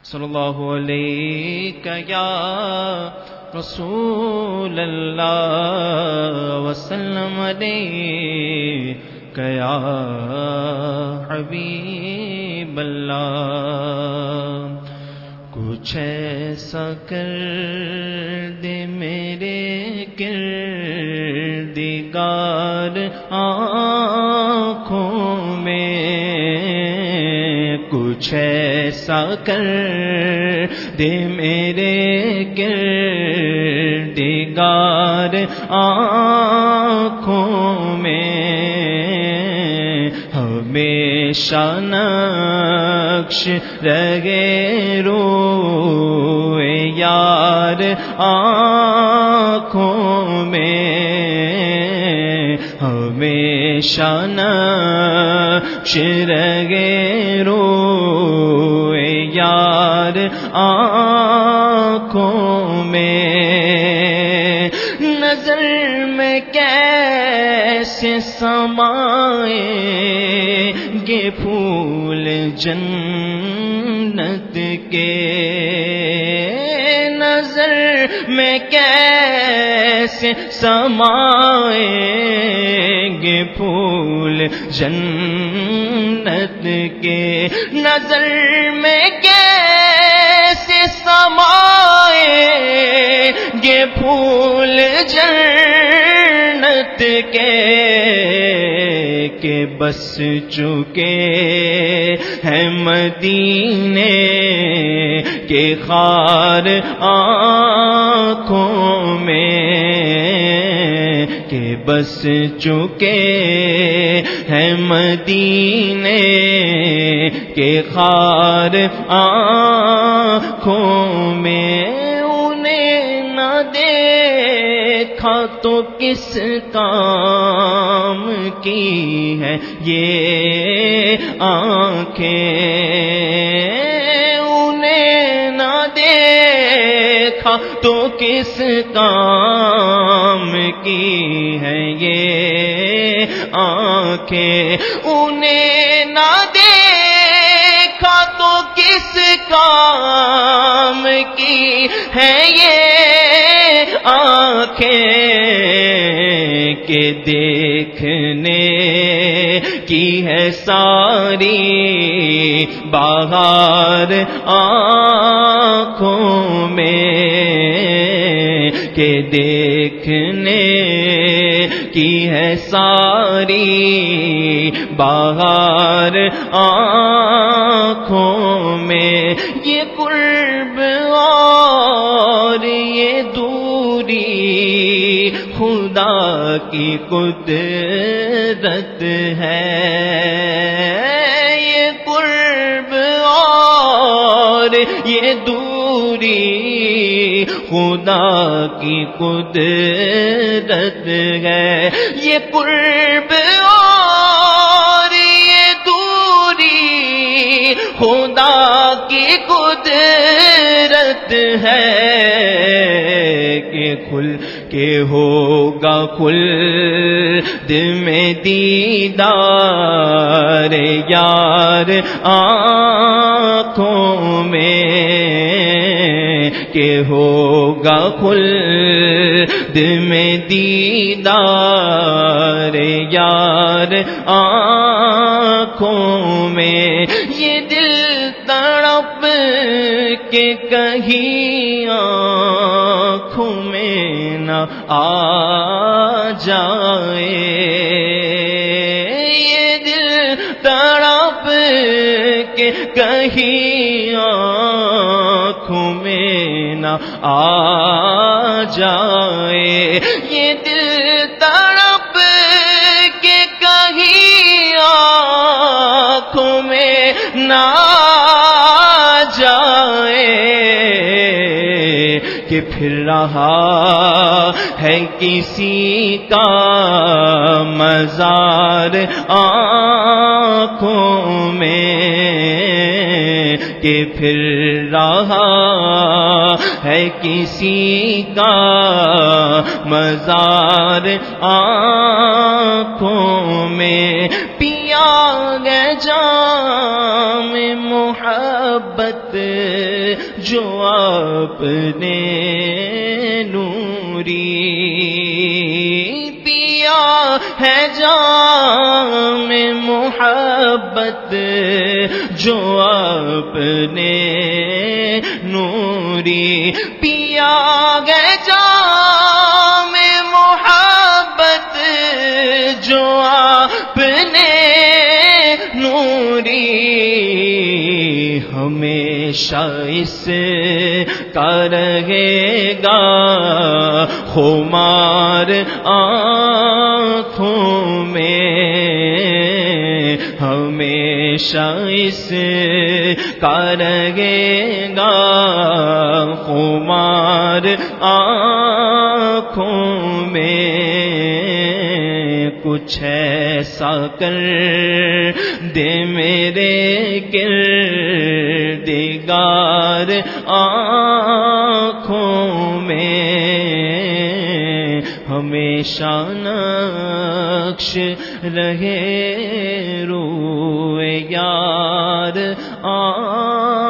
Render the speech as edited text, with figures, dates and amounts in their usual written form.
صلی اللہ علیہ یا رسول اللہ وسلم علیہ یا حبیب اللہ کچھ ایسا کر دے میرے کردگار آنکھوں میں کچھ ایسا کر دے میرے کردگار آنکھوں میں ہمیشہ نقش رہے روئے یار آنکھوں میں ہمیشہ نقش رہے روئے یار آنکھوں میں نظر میں کیسے سمائیں گے پھول جنت کے نظر میں کیسے سمائیں گے پھول جنت کے نظر میں کیسے سمائیں گے پھول جنت کے کہ بس چکے ہیں مدینے کے خار آنکھوں میں کہ بس چکے ہیں مدینے کے خار آنکھوں میں انہیں نہ دیکھا تو کس کام کی ہے یہ آنکھیں انہیں نہ دیکھا تو کس کام کی ہے یہ آنکھیں انہیں نہ دیکھا تو کس کام کی ہے یہ آنکھیں کہ دیکھنے کی ہے ساری بہار آنکھوں میں کہ دیکھنے کی ہے ساری بہار آنکھوں میں یہ قرب اور یہ دوری خدا کی قدرت ہے یہ قرب اور یہ دوری خدا کی قدرت ہے یہ قرب اور یہ دوری خدا کی قدرت ہے کہ کھل کے ہوگا خلد میں دیدار یار آنکھوں میں کہ ہوگا خلد میں دیدار یار آنکھوں میں یہ دل تڑپ کے کہیں آنکھوں میں نہ آ جائے یہ دل تڑپ کے کہیں آنکھوں میں نہ آ جائے یہ دل تڑپ کے کہیں آنکھوں میں نہ جائے کہ پھر رہا ہے کسی کا مزار آنکھوں میں کہ پھر رہا ہے کسی کا مزار آنکھوں میں پیا گے جام محبت محبت جو آپ نے نوری پیا ہے جام محبت جو آپ نے نوری پیا گئے جام محبت جو آپ نے نوری ہمیشہ اس کا رہے گا خمار آنکھوں میں ہمیشہ اس کا رہے گا خمار آنکھوں میں کچھ ایسا کر دے میرے کردگار آنکھوں میں ہمیشہ نقش رہے روئے یار